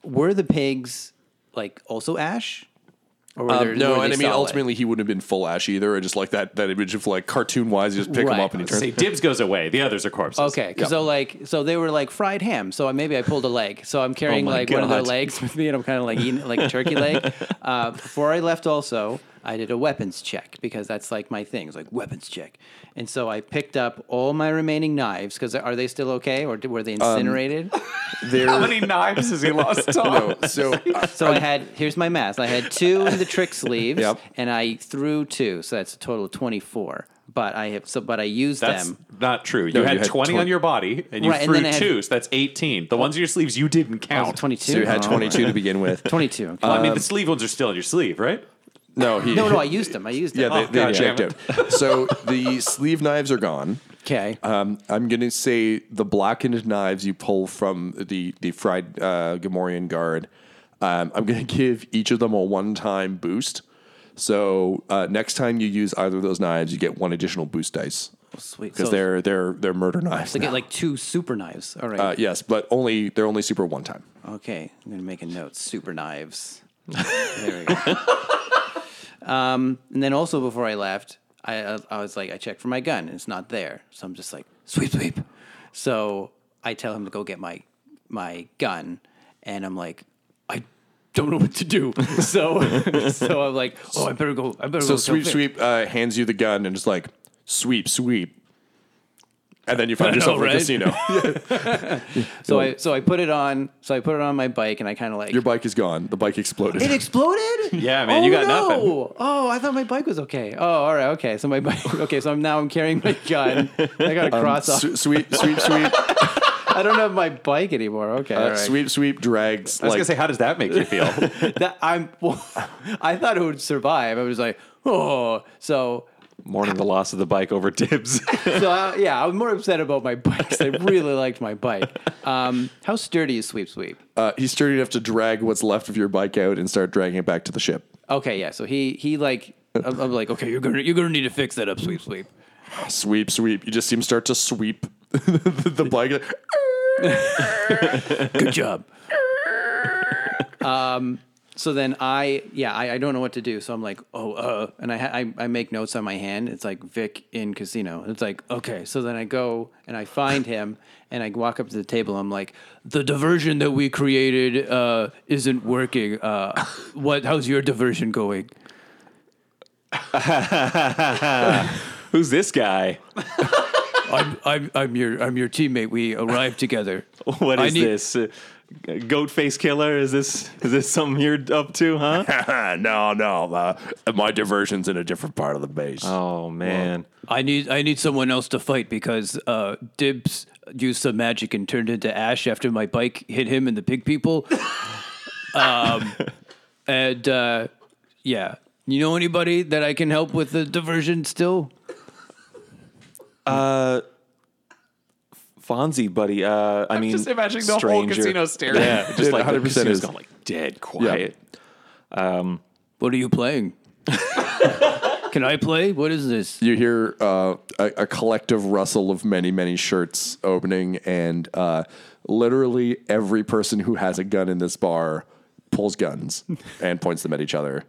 Speaker 8: were the pigs like also ash? Or were
Speaker 4: No,
Speaker 8: were
Speaker 4: and
Speaker 8: they
Speaker 4: I mean,
Speaker 8: solid?
Speaker 4: ultimately, he wouldn't have been full ash either. Just like that image of like cartoon wise, you just pick him
Speaker 8: Right.
Speaker 4: up and he turns.
Speaker 5: Say Dibs goes away. The others are corpses.
Speaker 8: Okay, so they were like fried ham. So maybe I pulled a leg. So I'm carrying
Speaker 11: my
Speaker 8: like one of their
Speaker 11: God.
Speaker 8: legs with me, and I'm kind of like eating like a turkey leg. Before I left, also I did a weapons check because that's like my thing. It's like weapons check, and so I picked up all my remaining knives because are they still okay or were they incinerated?
Speaker 5: How many knives has he lost, Tom?
Speaker 4: So
Speaker 8: So I had here's my math. I had 2 in the trick sleeves,
Speaker 4: Yep.
Speaker 8: and I threw 2, so that's a total of 24. But I used
Speaker 5: That's
Speaker 8: them.
Speaker 5: not true.
Speaker 4: No,
Speaker 5: You had
Speaker 4: you had
Speaker 5: 20 on your body, and you
Speaker 8: Right, and
Speaker 5: threw
Speaker 8: then I had-
Speaker 5: 2, so that's 18. The ones in your sleeves you didn't count.
Speaker 8: 22.
Speaker 4: so you had 22 to begin with.
Speaker 8: 22. Okay.
Speaker 5: Well, I mean, the sleeve ones are still in your sleeve, right?
Speaker 4: No,
Speaker 8: no, I used them.
Speaker 4: Yeah,
Speaker 8: them.
Speaker 4: they
Speaker 5: God
Speaker 4: checked
Speaker 5: damn
Speaker 4: out. So the sleeve knives are gone.
Speaker 8: Okay.
Speaker 4: I'm going to say the blackened knives you pull from the fried Gamorrean guard. I'm going to give each of them a one-time boost. So next time you use either of those knives, you get 1 additional boost dice
Speaker 8: Sweet.
Speaker 4: because
Speaker 8: So
Speaker 4: they're murder knives.
Speaker 8: they get
Speaker 4: now.
Speaker 8: like 2 super knives. All right.
Speaker 4: Yes, but they're only super one time.
Speaker 8: Okay. I'm gonna make a note. Super knives. There we go. And then also before I left, I was like, I checked for my gun and it's not there. So I'm just like, sweep. So I tell him to go get my gun, and I'm like, I don't know what to do. So I'm like, oh, I better go.
Speaker 4: So
Speaker 8: tell Vic.
Speaker 4: sweep hands you the gun and just like sweep, and then you find
Speaker 8: I
Speaker 4: yourself
Speaker 8: know,
Speaker 4: in a
Speaker 8: right?
Speaker 4: casino.
Speaker 8: So I put it on. So I put it on my bike, and I kind of like
Speaker 4: Your bike is gone. The bike exploded.
Speaker 8: It exploded?
Speaker 5: Yeah, man, you got nothing.
Speaker 8: Oh, I thought my bike was okay. Oh, all right, okay. So my bike, okay. So I'm carrying my gun. I got to cross off.
Speaker 4: Sweep.
Speaker 8: I don't have my bike anymore. Okay, all right.
Speaker 4: Sweep drags.
Speaker 5: I was going to say, how does that make you feel?
Speaker 8: I thought it would survive. I was like, oh, so.
Speaker 11: Mourning the loss of the bike over Dibs.
Speaker 8: I was more upset about my bike 'cause I really liked my bike. How sturdy is Sweep?
Speaker 4: He's sturdy enough to drag what's left of your bike out and start dragging it back to the ship.
Speaker 8: Okay, yeah. So he like, I'm like, okay, you're gonna need to fix that up, Sweep.
Speaker 4: Sweep. You just see him start to sweep the bike.
Speaker 8: Good job. So then I don't know what to do. So I'm like, and I make notes on my hand. It's like Vic in casino. It's like, okay. So then I go and I find him and I walk up to the table. I'm like, the diversion that we created isn't working. How's your diversion going?
Speaker 11: Who's this guy?
Speaker 8: I'm your teammate. We arrived together.
Speaker 11: What is this? Goat face killer? Is this something you're up to, huh?
Speaker 4: No. My diversion's in a different part of the base.
Speaker 11: Oh man.
Speaker 8: I need someone else to fight because Dibs used some magic and turned into ash after my bike hit him and the pig people. Yeah. You know anybody that I can help with the diversion still?
Speaker 11: Fonzie, buddy. I mean,
Speaker 5: just imagining the whole
Speaker 11: stranger.
Speaker 5: casino staring.
Speaker 11: Yeah, just like
Speaker 4: 100%
Speaker 11: the casino's
Speaker 4: is.
Speaker 11: gone like dead quiet.
Speaker 8: What are you playing? Can I play? What is this?
Speaker 4: You hear a collective rustle of many shirts opening, and literally every person who has a gun in this bar pulls guns and points them at each other.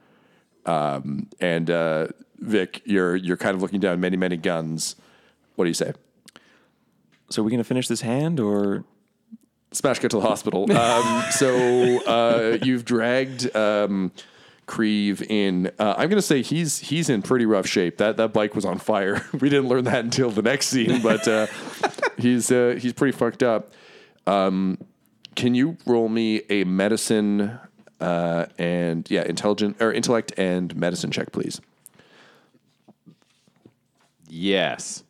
Speaker 4: And Vic, you're kind of looking down many guns. What do you say?
Speaker 11: So are we gonna finish this hand or?
Speaker 4: Smash cut to the hospital. So you've dragged Creve in. I'm going to say he's in pretty rough shape. That bike was on fire. We didn't learn that until the next scene, but he's pretty fucked up. Can you roll me a medicine and intellect and medicine check, please?
Speaker 5: Yes.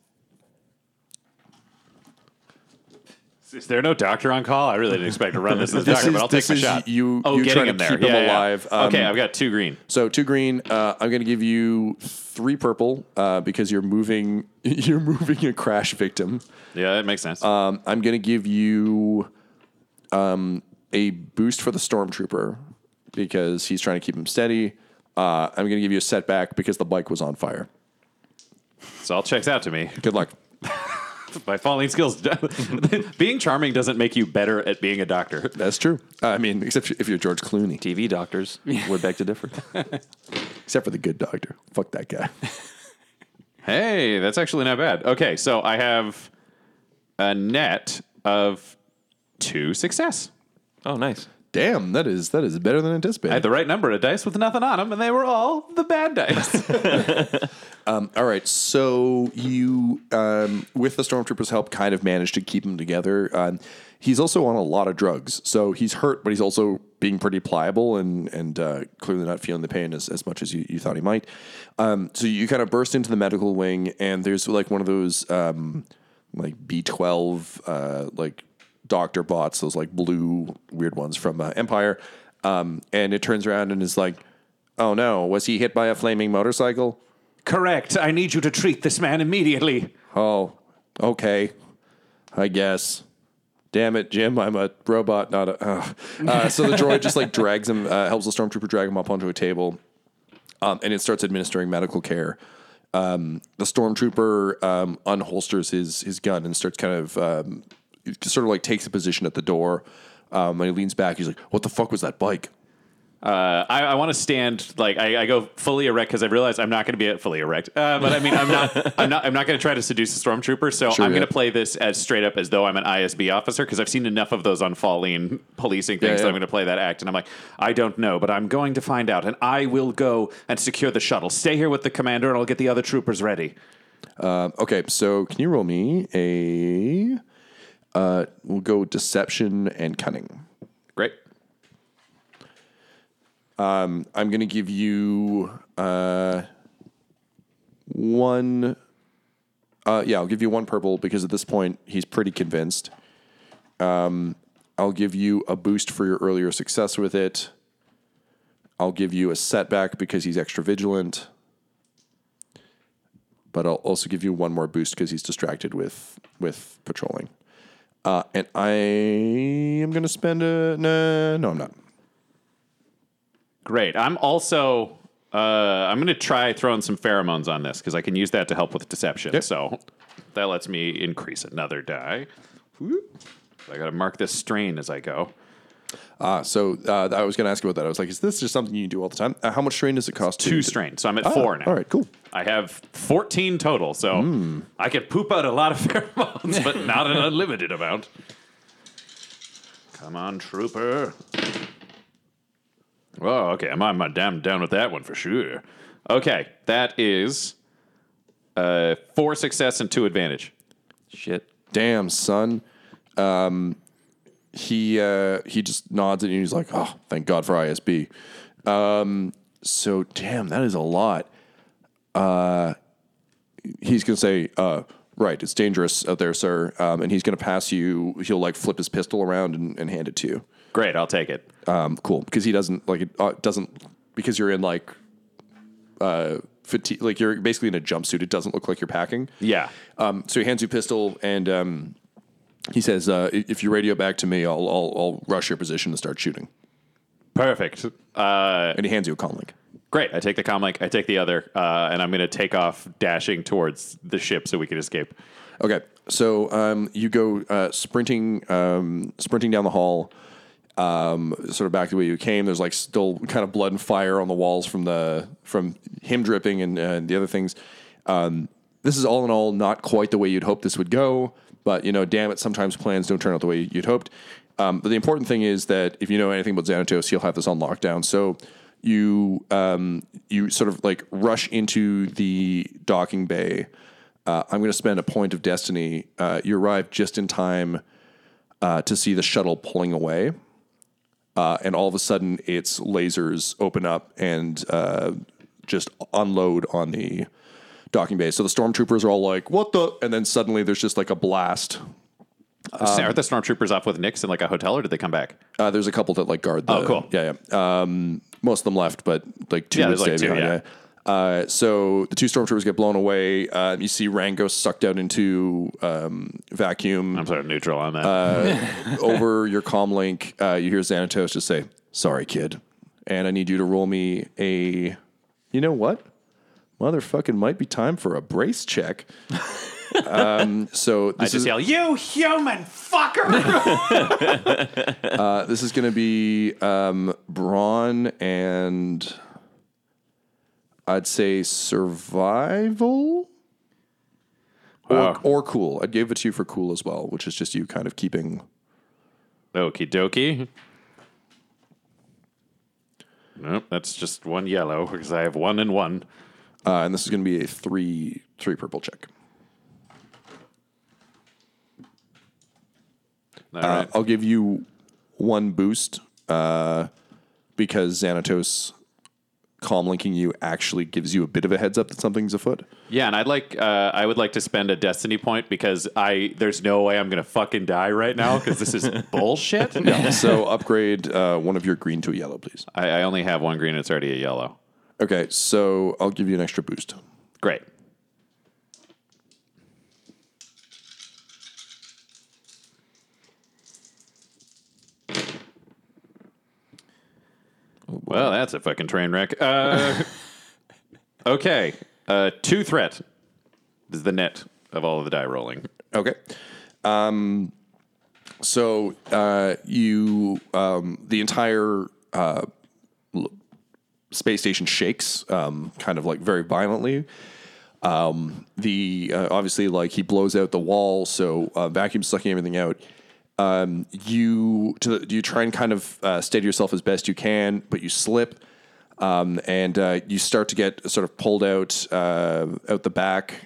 Speaker 5: Is there no doctor on call? I really didn't expect to run this as a doctor, but I'll take my shot.
Speaker 4: You're
Speaker 5: getting
Speaker 4: trying
Speaker 5: him
Speaker 4: to
Speaker 5: there.
Speaker 4: keep him alive.
Speaker 5: Okay, I've got 2 green.
Speaker 4: So 2 green. I'm going to give you 3 purple because you're moving a crash victim.
Speaker 5: Yeah, that makes sense.
Speaker 4: I'm going to give you a boost for the stormtrooper because he's trying to keep him steady. I'm going to give you a setback because the bike was on fire.
Speaker 5: So all checks out to me.
Speaker 4: Good luck.
Speaker 5: My falling skills. Being charming doesn't make you better at being a doctor.
Speaker 4: That's true. I mean, except if you're George Clooney.
Speaker 11: TV doctors would beg to differ.
Speaker 4: Except for the good doctor. Fuck that guy.
Speaker 5: Hey, that's actually not bad. Okay, so I have a net of 2 success.
Speaker 11: Oh, nice.
Speaker 4: Damn, that is better than anticipated.
Speaker 5: I had the right number of dice with nothing on them, and they were all the bad dice.
Speaker 4: All right, so you, with the Stormtrooper's help, kind of managed to keep him together. He's also on a lot of drugs, so he's hurt, but he's also being pretty pliable and clearly not feeling the pain as much as you thought he might. So you kind of burst into the medical wing, and there's like one of those like B-12 like doctor bots, those like blue weird ones from Empire, and it turns around and is like, "Oh no, was he hit by a flaming motorcycle?"
Speaker 7: Correct. I need you to treat this man immediately.
Speaker 4: Oh, okay. I guess. Damn it, Jim, I'm a robot, not a... so the droid just like drags him, helps the Stormtrooper drag him up onto a table, and it starts administering medical care. The Stormtrooper unholsters his gun and starts kind of... sort of like takes a position at the door, and he leans back. He's like, "What the fuck was that bike?"
Speaker 5: I want to stand like I go fully erect because I realize I'm not going to be fully erect. But I mean, I'm not going to try to seduce a stormtrooper. So
Speaker 4: Sure,
Speaker 5: I'm
Speaker 4: yeah.
Speaker 5: going to play this as straight up as though I'm an ISB officer because I've seen enough of those on Falleen policing things.
Speaker 4: Yeah,
Speaker 5: that
Speaker 4: yeah.
Speaker 5: I'm going to play that act. And I'm like, I don't know, but I'm going to find out, and I will go and secure the shuttle. Stay here with the commander, and I'll get the other troopers ready.
Speaker 4: Okay, so can you roll me a... we'll go deception and cunning.
Speaker 5: Great.
Speaker 4: I'm going to give you one. I'll give you one purple because at this point he's pretty convinced. I'll give you a boost for your earlier success with it. I'll give you a setback because he's extra vigilant. But I'll also give you one more boost because he's distracted with patrolling. And I am going to spend no, I'm not.
Speaker 5: Great. I'm also I'm going to try throwing some pheromones on this because I can use that to help with deception.
Speaker 4: Yep.
Speaker 5: So that lets me increase another die. Whoop. I got to mark this strain as I go.
Speaker 4: So I was going to ask you about that. I was like, is this just something you do all the time? How much strain does it cost?
Speaker 5: 2 strain. So I'm at 4 now.
Speaker 4: All right, cool.
Speaker 5: I have 14 total, so I could poop out a lot of pheromones, but not an unlimited amount. Come on, trooper. Oh, okay. I'm down with that one for sure. Okay, that is 4 success and 2 advantage.
Speaker 11: Shit.
Speaker 4: Damn, son. He just nods at you and he's like, "Oh, thank God for ISB." So damn, that is a lot. He's gonna say, "Right, it's dangerous out there, sir," and he's gonna pass you. He'll like flip his pistol around and hand it to you.
Speaker 5: Great, I'll take it.
Speaker 4: Cool, because he doesn't like it. Doesn't because you're in like fatigue, like you're basically in a jumpsuit. It doesn't look like you're packing.
Speaker 5: Yeah.
Speaker 4: So he hands you a pistol and he says, "If you radio back to me, I'll rush your position and start shooting."
Speaker 5: Perfect.
Speaker 4: And he hands you a comm link.
Speaker 5: Great. I take the comlink. I take the other, and I'm going to take off, dashing towards the ship so we can escape.
Speaker 4: Okay, so you go sprinting down the hall, sort of back the way you came. There's like still kind of blood and fire on the walls from him dripping and the other things. This is all in all not quite the way you'd hoped this would go, but damn it, sometimes plans don't turn out the way you'd hoped. But the important thing is that if you know anything about Xanatos, he'll have this on lockdown. So you sort of like rush into the docking bay. I'm going to spend a point of destiny. You arrive just in time to see the shuttle pulling away. And all of a sudden, its lasers open up and just unload on the docking bay. So the stormtroopers are all like, "What the?" And then suddenly there's just like a blast.
Speaker 5: Aren't the stormtroopers off with Nix in like a hotel, or did they come back?
Speaker 4: There's a couple that like guard the...
Speaker 5: Oh, cool.
Speaker 4: Yeah. Most of them left, but like 2
Speaker 5: Yeah,
Speaker 4: would
Speaker 5: there's
Speaker 4: stay
Speaker 5: like 2,
Speaker 4: behind.
Speaker 5: yeah.
Speaker 4: So the 2 stormtroopers get blown away. You see Rango sucked out into vacuum.
Speaker 5: I'm sort of neutral on that.
Speaker 4: Over your comm link, you hear Xanatos just say, "Sorry, kid." And I need you to roll me a... You know what? Motherfucking might be time for a brace check. So
Speaker 7: I just yell, "You human fucker!"
Speaker 4: This is going to be brawn and I'd say survival or cool. I gave it to you for cool as well, which is just you kind of keeping.
Speaker 5: Okie dokie. Nope, that's just one yellow because I have 1 and 1.
Speaker 4: And this is going to be a three purple check.
Speaker 5: All right.
Speaker 4: I'll give you 1 boost because Xanatos calm linking you actually gives you a bit of a heads up that something's afoot.
Speaker 5: Yeah, and I would like to spend a destiny point because there's no way I'm going to fucking die right now because this is bullshit.
Speaker 4: Yeah, so upgrade one of your green to a yellow, please.
Speaker 5: I only have 1 green. It's already a yellow.
Speaker 4: Okay, so I'll give you an extra boost.
Speaker 5: Great. Well, that's a fucking train wreck. Okay. 2 threat is the net of all of the die rolling.
Speaker 4: Okay. So you, the entire space station shakes, kind of like very violently. Obviously, like he blows out the wall, so vacuum sucking everything out. You try and kind of steady yourself as best you can, but you slip, and you start to get sort of pulled out the back.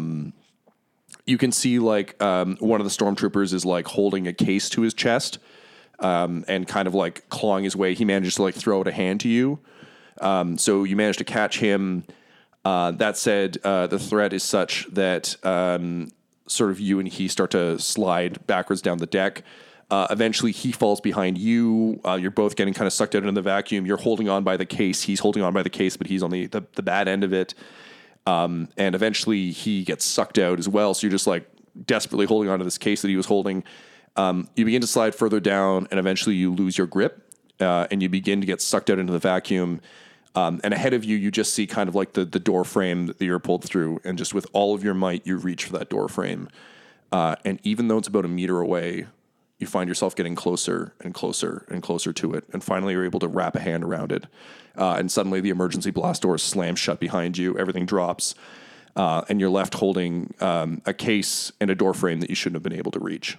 Speaker 4: You can see like one of the stormtroopers is like holding a case to his chest, and kind of like clawing his way. He manages to like throw out a hand to you, so you manage to catch him. That said, the threat is such that sort of you and he start to slide backwards down the deck. Eventually, he falls behind you. You're both getting kind of sucked out into the vacuum. You're holding on by the case. He's holding on by the case, but he's on the bad end of it. And eventually, he gets sucked out as well. So you're just like desperately holding onto this case that he was holding. You begin to slide further down, and eventually you lose your grip, and you begin to get sucked out into the vacuum. And ahead of you, you just see kind of like the door frame that you're pulled through. And just with all of your might, you reach for that door frame. And even though it's about a meter away, you find yourself getting closer and closer and closer to it. And finally, you're able to wrap a hand around it. And suddenly the emergency blast doors slam shut behind you. Everything drops. And you're left holding a case and a door frame that you shouldn't have been able to reach.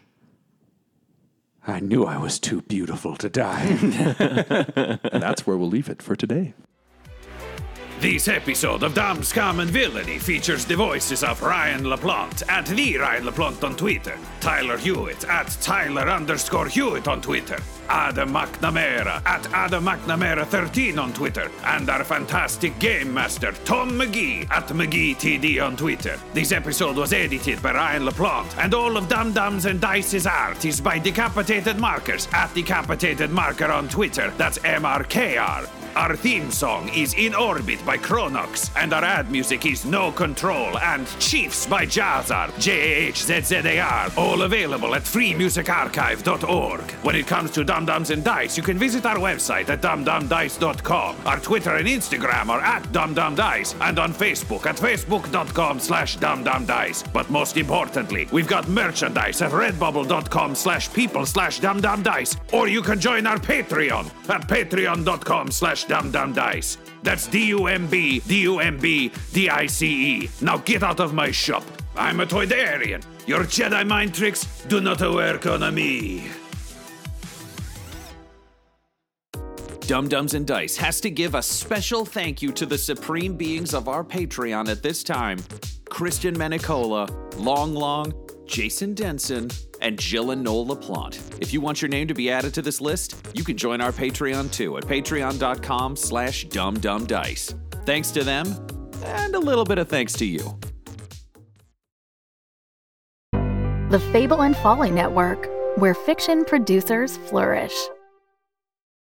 Speaker 7: I knew I was too beautiful to die.
Speaker 4: And that's where we'll leave it for today.
Speaker 2: This episode of Dumb, Scum and Villainy features the voices of Ryan LaPlante at the Ryan LaPlante on Twitter, Tyler Hewitt at Tyler_Hewitt on Twitter, Adam McNamara at Adam McNamara13 on Twitter, and our fantastic game master Tom McGee at McGeeTD on Twitter. This episode was edited by Ryan LaPlante, and all of Dum Dums and Dice's art is by Decapitated Markers at Decapitated Marker on Twitter. That's MRKR. Our theme song is In Orbit by Chronox, and our ad music is No Control and Chiefs by Jazzar, JAHZZAR, all available at freemusicarchive.org. When it comes to Dum Dums and Dice, you can visit our website at dumdumdice.com. Our Twitter and Instagram are at dumdumdice, and on Facebook at facebook.com/dumdumdice. But most importantly, we've got merchandise at redbubble.com/people/dumdumdice, or you can join our Patreon at patreon.com/dumdumdice. That's DUMBDICE. Now get out of my shop. I'm a Toydarian. Your Jedi mind tricks do not work on me. Dum Dums and Dice has to give a special thank you to the supreme beings of our Patreon at this time: Christian Menicola, Long Long, Jason Denson, and Jill and Noel LaPlante. If you want your name to be added to this list, you can join our Patreon too at patreon.com/dumdumdice. Thanks to them, and a little bit of thanks to you.
Speaker 1: The Fable and Folly Network, where fiction producers flourish.